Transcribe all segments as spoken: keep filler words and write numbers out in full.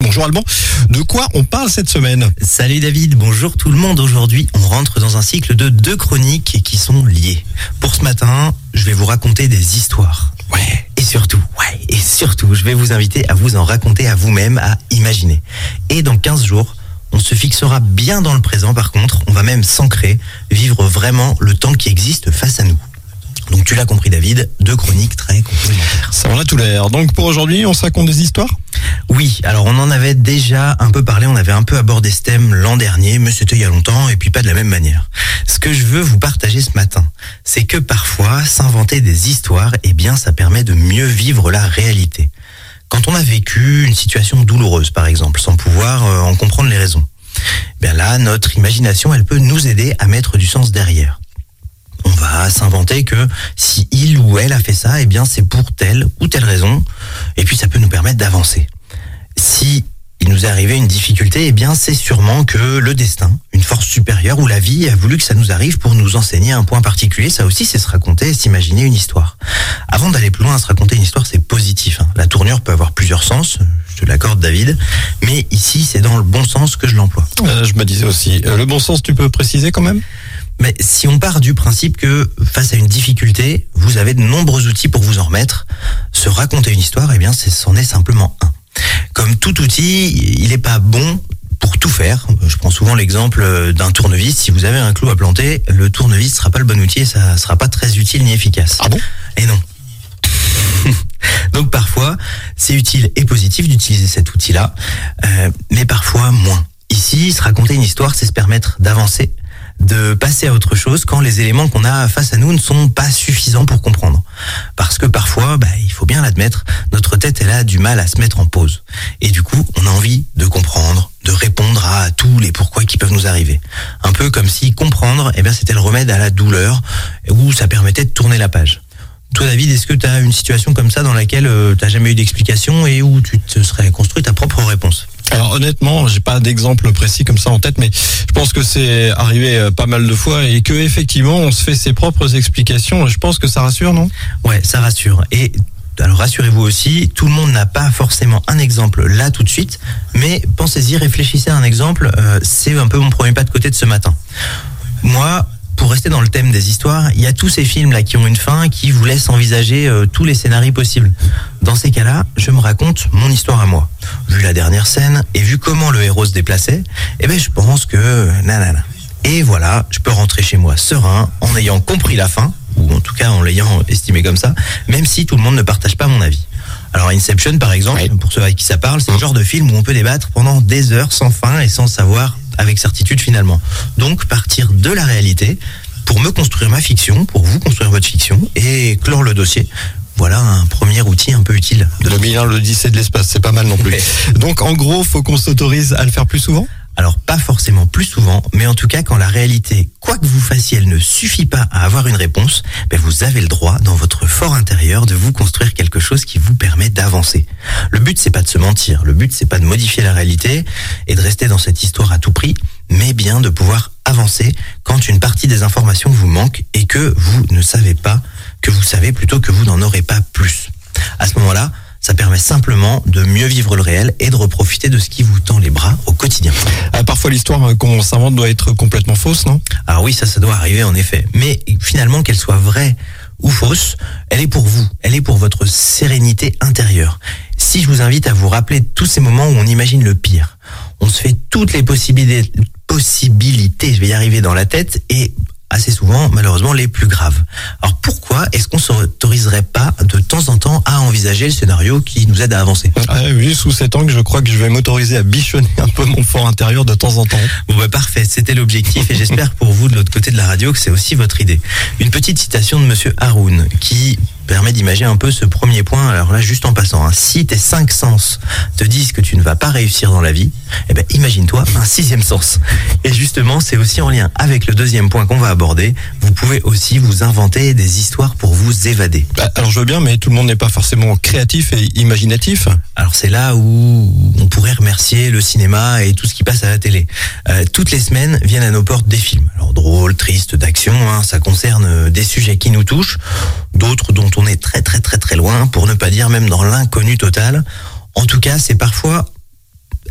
Bonjour Alban, de quoi on parle cette semaine ? Salut David, bonjour tout le monde. Aujourd'hui, on rentre dans un cycle de deux chroniques qui sont liées. Pour ce matin, je vais vous raconter des histoires. Ouais. Et surtout, ouais, et surtout, je vais vous inviter à vous en raconter à vous-même, à imaginer. Et dans quinze jours, on se fixera bien dans le présent par contre, on va même s'ancrer, vivre vraiment le temps qui existe face à nous. Donc tu l'as compris David, deux chroniques très complémentaires. Ça en a tout l'air. Donc pour aujourd'hui, on se raconte des histoires ? Oui, alors on en avait déjà un peu parlé, on avait un peu abordé ce thème l'an dernier, mais c'était il y a longtemps et puis pas de la même manière. Ce que je veux vous partager ce matin, c'est que parfois, s'inventer des histoires, eh bien ça permet de mieux vivre la réalité. Quand on a vécu une situation douloureuse par exemple, sans pouvoir euh, en comprendre les raisons, eh bien là, notre imagination, elle peut nous aider à mettre du sens derrière. On va s'inventer que si il ou elle a fait ça, eh bien c'est pour telle ou telle raison, et puis ça peut nous permettre d'avancer. Si il nous est arrivé une difficulté, eh bien c'est sûrement que le destin, une force supérieure ou la vie a voulu que ça nous arrive pour nous enseigner un point particulier. Ça aussi, c'est se raconter, s'imaginer une histoire. Avant d'aller plus loin, se raconter une histoire, c'est positif. Hein. La tournure peut avoir plusieurs sens, je te l'accorde David, mais ici c'est dans le bon sens que je l'emploie. Euh, je me disais aussi, euh, le bon sens, tu peux préciser quand même ? Mais si on part du principe que face à une difficulté, vous avez de nombreux outils pour vous en remettre, se raconter une histoire, eh bien, c'est, c'en est simplement un. Comme tout outil, il n'est pas bon pour tout faire. Je prends souvent l'exemple d'un tournevis. Si vous avez un clou à planter, le tournevis ne sera pas le bon outil et ça ne sera pas très utile ni efficace. Ah bon ? Et non. Donc parfois, c'est utile et positif d'utiliser cet outil-là, euh, mais parfois moins. Ici, se raconter une histoire, c'est se permettre d'avancer, de passer à autre chose quand les éléments qu'on a face à nous ne sont pas suffisants pour comprendre. Parce que parfois, bah, il faut bien l'admettre, notre tête elle a du mal à se mettre en pause. Et du coup, on a envie de comprendre, de répondre à tous les pourquoi qui peuvent nous arriver. Un peu comme si comprendre, eh bien, c'était le remède à la douleur, ou ça permettait de tourner la page. Toi David, est-ce que tu as une situation comme ça dans laquelle euh, tu n'as jamais eu d'explication et où tu te serais construit ta propre réponse ? Alors honnêtement, j'ai pas d'exemple précis comme ça en tête, mais je pense que c'est arrivé pas mal de fois et que effectivement on se fait ses propres explications. Je pense que ça rassure, non ? Ouais, ça rassure. Et alors rassurez-vous aussi, tout le monde n'a pas forcément un exemple là tout de suite, mais pensez-y, réfléchissez à un exemple. Euh, c'est un peu mon premier pas de côté de ce matin. Moi, pour rester dans le thème des histoires, il y a tous ces films là qui ont une fin, qui vous laissent envisager euh, tous les scénarios possibles. Dans ces cas-là, je me raconte mon histoire à moi. Vu la dernière scène et vu comment le héros se déplaçait, eh ben je pense que nanana. Et voilà, je peux rentrer chez moi serein en ayant compris la fin, ou en tout cas en l'ayant estimé comme ça, même si tout le monde ne partage pas mon avis. Alors Inception par exemple, oui. Pour ceux avec qui ça parle, c'est le genre de film où on peut débattre pendant des heures sans fin et sans savoir avec certitude finalement. Donc partir de la réalité pour me construire ma fiction, pour vous construire votre fiction et clore le dossier. Voilà un premier outil un peu utile. De le mille, l'Odyssée de l'espace, c'est pas mal non plus. Donc en gros, faut qu'on s'autorise à le faire plus souvent ? Alors pas forcément plus souvent, mais en tout cas quand la réalité, quoi que vous fassiez, elle ne suffit pas à avoir une réponse, ben vous avez le droit dans votre fort intérieur de vous construire quelque chose qui vous permet d'avancer. Le but c'est pas de se mentir, le but c'est pas de modifier la réalité et de rester dans cette histoire à tout prix, mais bien de pouvoir avancer quand une partie des informations vous manque et que vous ne savez pas, que vous savez plutôt que vous n'en aurez pas plus. À ce moment-là, ça permet simplement de mieux vivre le réel et de reprofiter de ce qui vous tend les bras au quotidien. Ah, parfois l'histoire qu'on s'invente doit être complètement fausse, non ? Alors oui, ça, ça doit arriver en effet. Mais finalement, qu'elle soit vraie ou fausse, elle est pour vous. Elle est pour votre sérénité intérieure. Si je vous invite à vous rappeler tous ces moments où on imagine le pire, on se fait toutes les possibilités, possibilités, je vais y arriver dans la tête, et assez souvent, malheureusement, les plus graves. Alors pourquoi est-ce qu'on ne s'autoriserait pas de temps en temps à envisager le scénario qui nous aide à avancer ? Ah oui, sous cet angle, je crois que je vais m'autoriser à bichonner un peu mon fort intérieur de temps en temps. Bon bah parfait, c'était l'objectif et j'espère pour vous de l'autre côté de la radio que c'est aussi votre idée. Une petite citation de monsieur Haroun qui permet d'imaginer un peu ce premier point. Alors là, juste en passant, hein, si tes cinq sens te disent que tu ne vas pas réussir dans la vie, eh ben imagine-toi un sixième sens. Et justement, c'est aussi en lien avec le deuxième point qu'on va aborder. Vous pouvez aussi vous inventer des histoires pour vous évader. Bah, alors je veux bien, mais tout le monde n'est pas forcément créatif et imaginatif. Alors c'est là où on pourrait remercier le cinéma et tout ce qui passe à la télé. Euh, toutes les semaines viennent à nos portes des films. Alors drôles, tristes, d'action, hein, ça concerne des sujets qui nous touchent, d'autres dont on est très très très très loin, pour ne pas dire même dans l'inconnu total. En tout cas, c'est parfois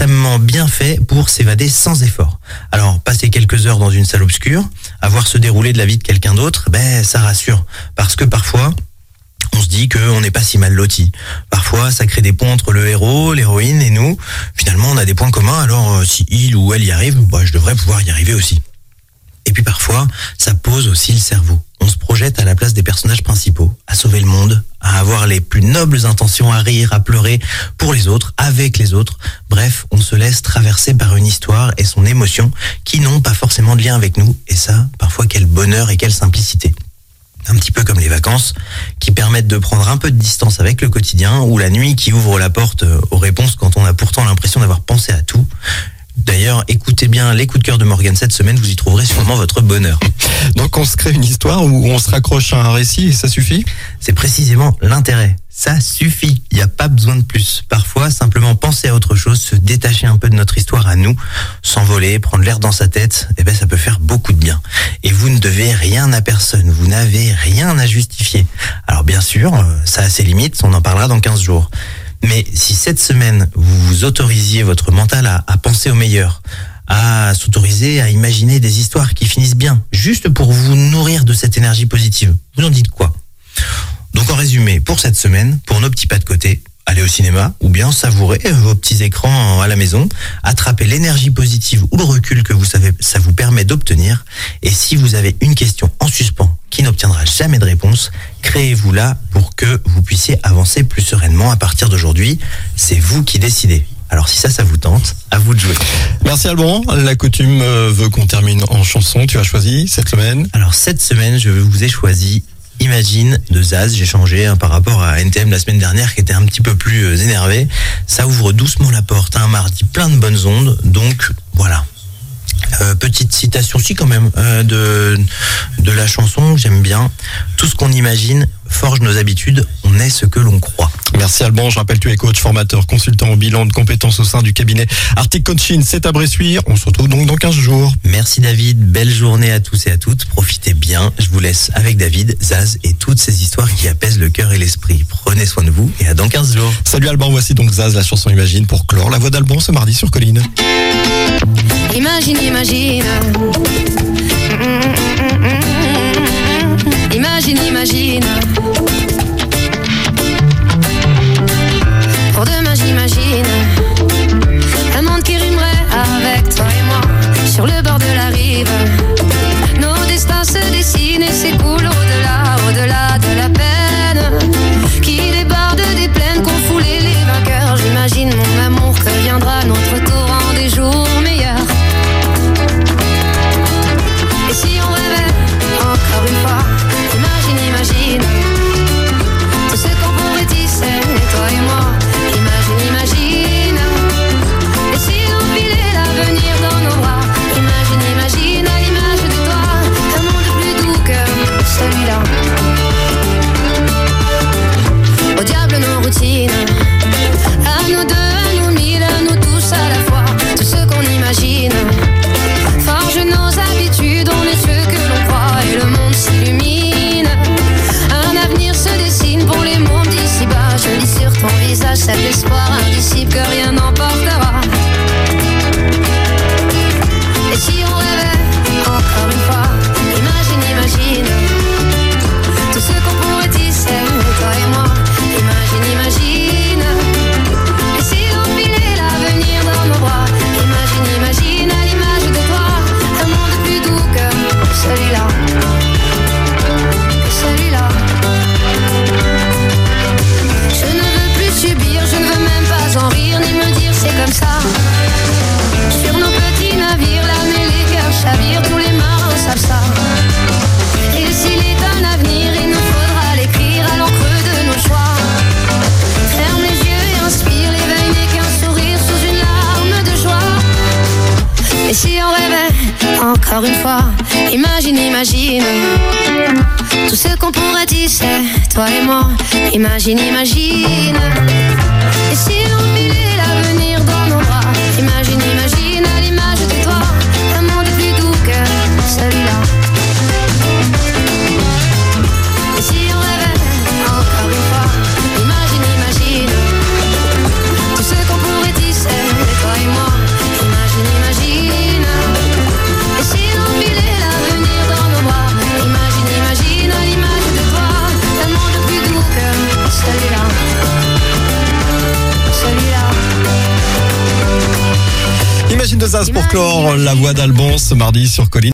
extrêmement bien fait pour s'évader sans effort. Alors, passer quelques heures dans une salle obscure, avoir se dérouler de la vie de quelqu'un d'autre, ben ça rassure. Parce que parfois, on se dit qu'on n'est pas si mal loti. Parfois, ça crée des ponts entre le héros, l'héroïne et nous. Finalement, on a des points communs, alors euh, si il ou elle y arrive, bah, je devrais pouvoir y arriver aussi. Et puis parfois, ça pose aussi le cerveau. On se projette à la place des personnages principaux, à sauver le monde, à avoir les plus nobles intentions, à rire, à pleurer pour les autres, avec les autres. Bref, on se laisse traverser par une histoire et son émotion qui n'ont pas forcément de lien avec nous. Et ça, parfois, quel bonheur et quelle simplicité. Un petit peu comme les vacances, qui permettent de prendre un peu de distance avec le quotidien, ou la nuit qui ouvre la porte aux réponses quand on a pourtant l'impression d'avoir pensé à tout. D'ailleurs, écoutez bien les coups de cœur de Morgane cette semaine, vous y trouverez sûrement votre bonheur. Donc on se crée une histoire où on se raccroche à un récit et ça suffit ? C'est précisément l'intérêt. Ça suffit, il n'y a pas besoin de plus. Parfois, simplement penser à autre chose, se détacher un peu de notre histoire à nous, s'envoler, prendre l'air dans sa tête, eh ben ça peut faire beaucoup de bien. Et vous ne devez rien à personne, vous n'avez rien à justifier. Alors bien sûr, ça a ses limites, on en parlera dans quinze jours. Mais si cette semaine, vous vous autorisiez votre mental à, à penser au meilleur, à s'autoriser à imaginer des histoires qui finissent bien, juste pour vous nourrir de cette énergie positive, vous en dites quoi ? Donc en résumé, pour cette semaine, pour nos petits pas de côté, allez au cinéma ou bien savourer vos petits écrans à la maison, attrapez l'énergie positive ou le recul que vous savez, ça vous permet d'obtenir. Et si vous avez une question en suspens qui n'obtiendra jamais de réponse, créez-vous-la pour que vous puissiez avancer plus sereinement à partir d'aujourd'hui. C'est vous qui décidez. Alors si ça, ça vous tente, à vous de jouer. Merci Alban. La coutume veut qu'on termine en chanson. Tu as choisi cette semaine ? Alors cette semaine, je vous ai choisi Imagine de Zaz. J'ai changé hein, par rapport à N T M la semaine dernière qui était un petit peu plus euh, énervé. Ça ouvre doucement la porte. Un mardi plein de bonnes ondes. Donc voilà. Euh, petite citation si quand même euh, de, de la chanson, j'aime bien. Tout ce qu'on imagine forge nos habitudes, on est ce que l'on croit. Merci Alban, je rappelle tu es coach, formateur, consultant au bilan de compétences au sein du cabinet Arctic Coaching, c'est à Bressuire. On se retrouve donc dans quinze jours. Merci David, belle journée à tous et à toutes, profitez bien. Je vous laisse avec David, Zaz et toutes ces histoires qui apaisent le cœur et l'esprit. Prenez soin de vous et à dans quinze jours. Salut Alban, voici donc Zaz, la chanson Imagine pour clore la voix d'Alban ce mardi sur Colline. Imagine, imagine. Imagine, imagine. Pour demain, j'imagine un monde qui rimerait avec toi et moi sur le bord de la rive. Nos destins se dessinent et s'écoulent au-delà, au-delà de la peine qui déborde des plaines qu'ont foulé les vainqueurs. J'imagine mon amour que viendra notre torrent des jours meilleurs. Et si on rêvait encore une fois, imagine, imagine tout ce qu'on pourrait tisser, toi et moi. Imagine, imagine. Et si on filait l'avenir dans nos bras, imagine, imagine à l'image de toi, un monde plus doux que celui-là. Au diable nos routines, à nous deux, à nous mille, à nous tous à la fois. Tout ce qu'on imagine forge nos habitudes, on est ceux que l'on croit et le monde s'illumine. Un avenir se dessine pour les mômes d'ici-bas. Je lis sur ton visage cet espoir indicible que rien n'emportera. Et si on rêvait encore une fois, imagine, imagine tout ce qu'on pourrait tisser, toi et moi. Imagine, imagine. Et si on filait l'avenir dans nos bras, imagine, imagine à l'image de toi, un monde plus doux que celui-là, que celui-là. Je ne veux plus subir, je ne veux même pas en rire, ni me dire c'est comme ça. Sur nos petits navires, la mêlée, les cœurs chavirent, tous les marins savent ça. Et s'il est un avenir, il nous faudra l'écrire à l'encre de nos choix. Ferme les yeux et inspire, l'éveil n'est qu'un sourire sous une larme de joie. Et si on rêvait encore une fois, imagine, imagine tout ce qu'on pourrait tisser, toi et moi. Imagine, imagine. Et si on filait l'avenir dans nos bras, imagine, imagine à l'image de toi, un monde plus doux que celui-là. Et si on rêvait encore une fois, imagine, imagine tout ce qu'on pourrait tisser, toi et moi. Imagine de Zaz pour clore la voix d'Alban ce mardi sur Colline.